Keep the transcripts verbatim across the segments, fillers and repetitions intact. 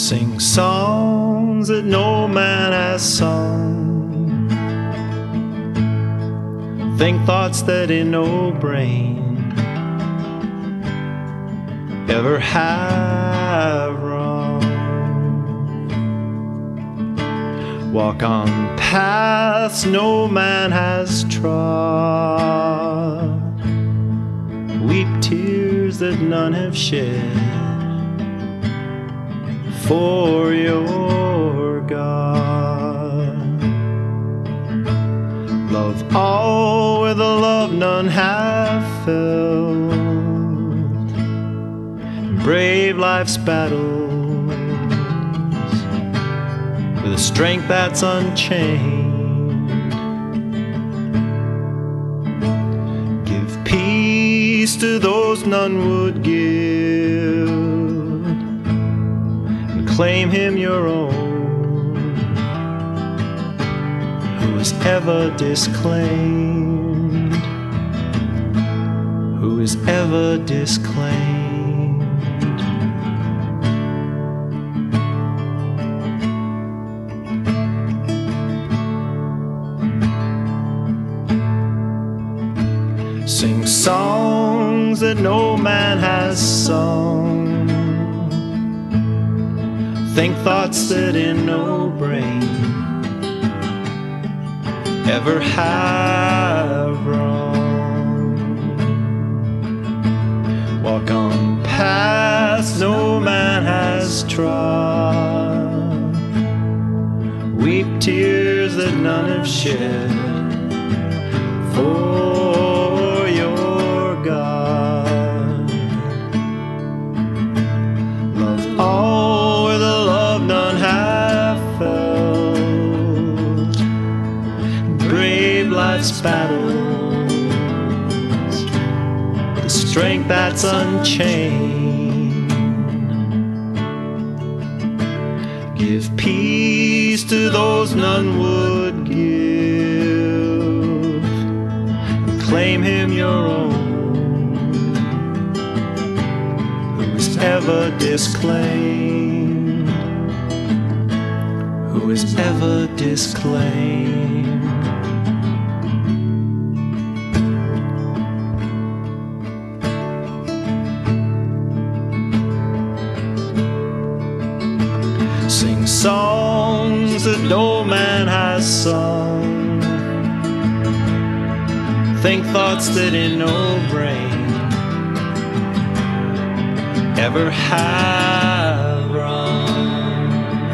Sing songs that no man has sung. Think thoughts that in no brain ever have run. Walk on paths no man has trod. Weep tears that none have shed for your God. Love all with a love none have felt. Brave life's battles with a strength that's unchained. Give peace to those none would give. Claim him your own, who is ever disclaimed, who is ever disclaimed. Sing songs that no man has sung. Think thoughts that in no brain ever have run. Walk on paths no man has trod. Weep tears that none have shed for your God. Love all none have felt. Brave life's battles, the strength that's unchained. Give peace to those none would give, and claim him your own, who is ever disclaimed, who is ever disclaimed. Sing songs that no man has sung. Think thoughts that in no brain ever have run.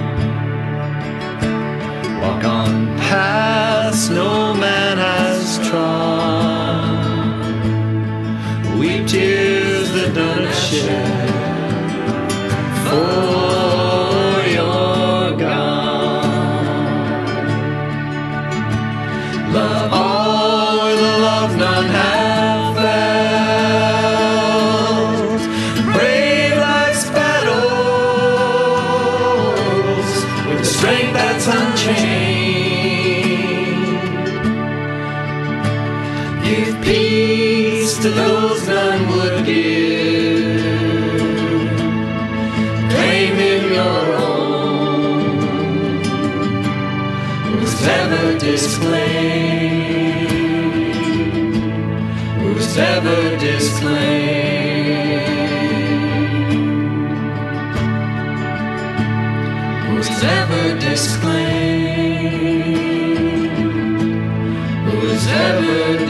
Walk on paths no man has trod. Weep tears that none have shed for your God. Love all with a love none have felt. Brave life's battles with the strength that's unchained. Give peace to those none would give. Claim him your own, who's ever disclaimed, who's ever disclaimed, who's ever disclaimed, who's ever